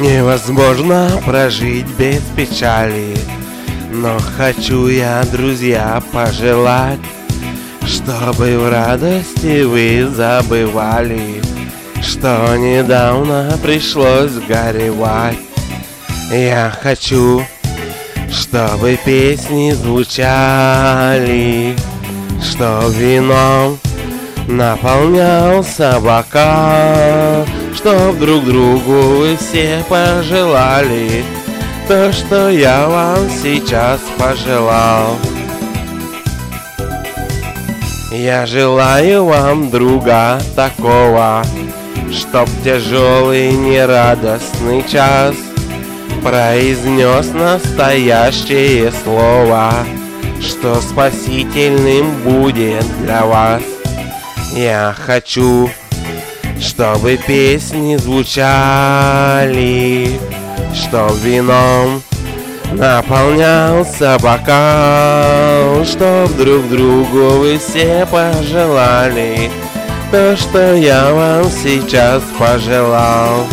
Невозможно прожить без печали, но хочу я, друзья, пожелать, чтобы в радости вы забывали, что недавно пришлось горевать. Я хочу, чтобы песни звучали, что вином наполнялся бокал, чтоб друг другу вы все пожелали то, что я вам сейчас пожелал. Я желаю вам друга такого, чтоб тяжелый нерадостный час произнес настоящее слово, что спасительным будет для вас. Я хочу, чтобы песни звучали, чтоб вином наполнялся бокал, чтоб друг другу вы все пожелали то, что я вам сейчас пожелал.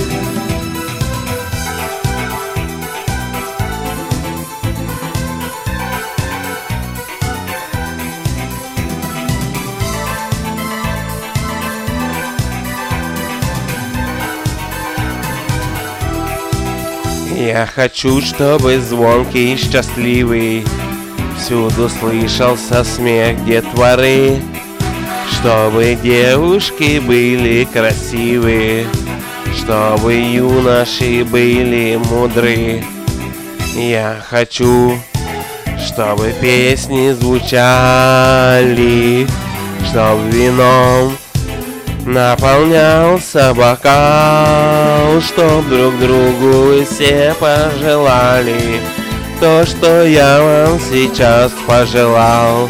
Я хочу, чтобы звонкий и счастливый всюду слышался смех детворы, чтобы девушки были красивы, чтобы юноши были мудры. Я хочу, чтобы песни звучали, чтоб вином наполнялся бокал, чтоб друг другу вы все пожелали то, что я вам сейчас пожелал.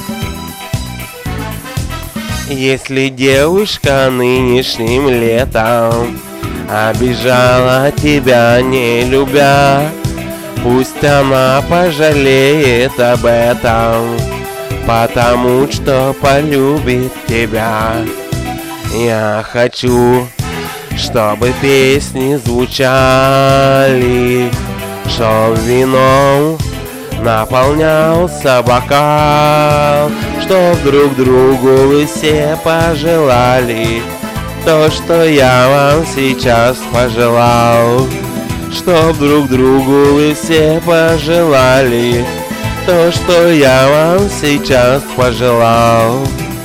Если девушка нынешним летом обижала тебя, не любя, пусть она пожалеет об этом, потому что полюбит тебя. Я хочу, чтобы песни звучали, чтоб вином наполнялся бокал, чтоб друг другу вы все пожелали то, что я вам сейчас пожелал. Чтоб друг другу вы все пожелали то, что я вам сейчас пожелал.